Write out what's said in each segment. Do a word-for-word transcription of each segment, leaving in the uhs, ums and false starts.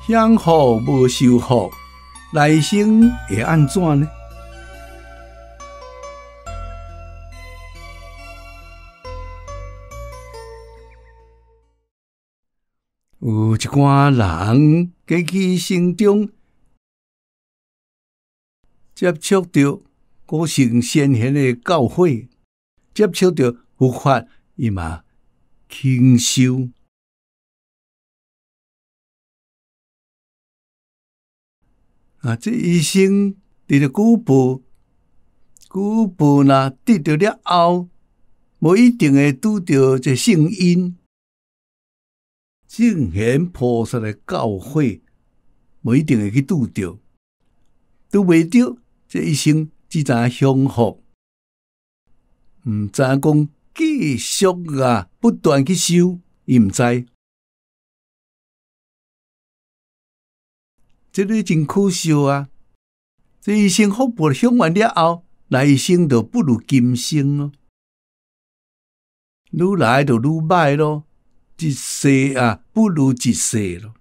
享福无受福，来生会安怎呢？有一寡人过去生中接触到古圣先贤的教诲，接触到佛法，伊嘛轻修。啊，这一生伫咧古报，古报若得到了后，无一定会拄到这圣因。圣贤菩萨的教诲，无一定会去拄着，拄袂着，这一生只知影享福，毋知影讲继续啊，不断去修，伊毋知。这个真可惜啊！这一生福报享完了后，来生就不如今生咯，愈来就愈歹咯。一世啊，不如一世咯。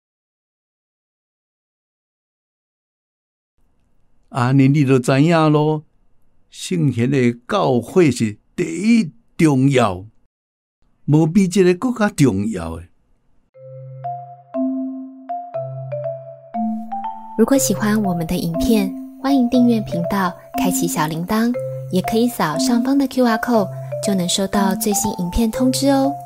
安尼你就知影咯，圣贤的教诲是第一重要，无比这个更加重要的。 如果喜欢我们的影片，欢迎订阅频道，开启小铃铛，也可以扫上方的 Q R code， 就能收到最新影片通知哦。